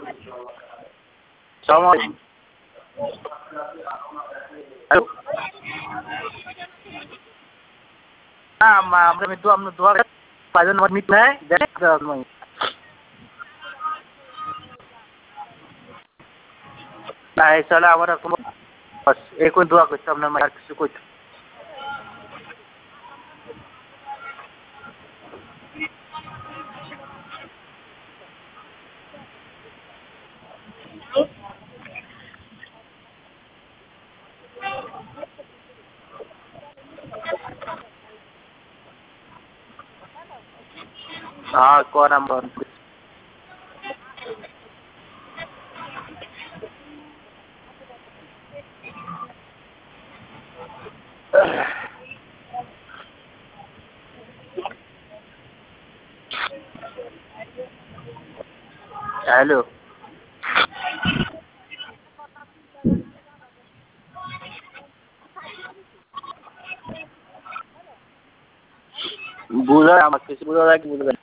Assalamualaikum. Halo. আমরা তো আমরা দোয়া পাঁচজন আমার মিট নাই দেখ না এছাড়া আমরা কোনো একই দোয়া করতাম না আর কিছু করতাম हाँ कौन नंबर हेलो बुझा किसी बुझा कि बुझा